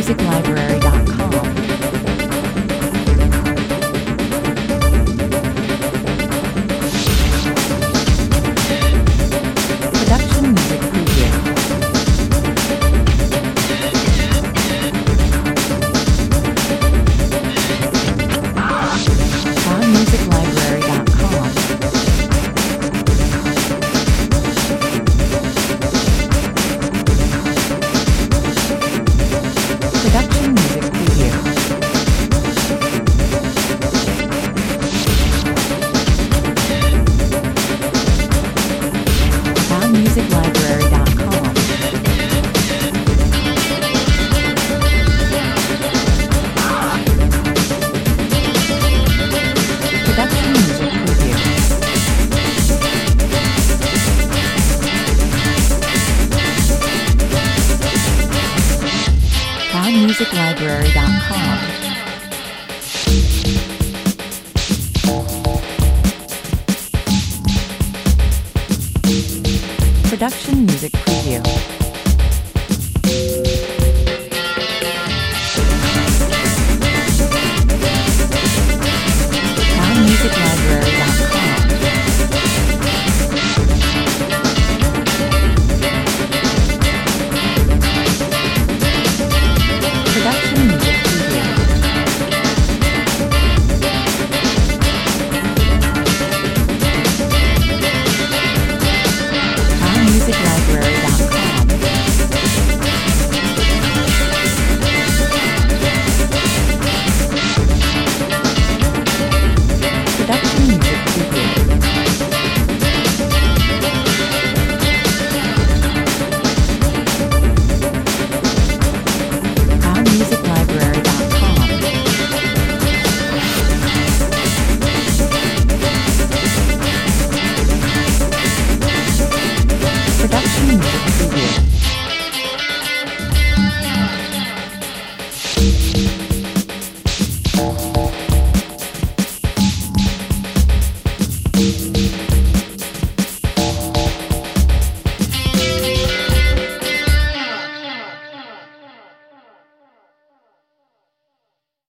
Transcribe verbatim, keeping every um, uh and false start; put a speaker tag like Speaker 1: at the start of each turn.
Speaker 1: music library dot com. Production music preview. sound music library dot com. Production music preview. sound music library dot com. Production music preview. sound music library dot com. Production music preview.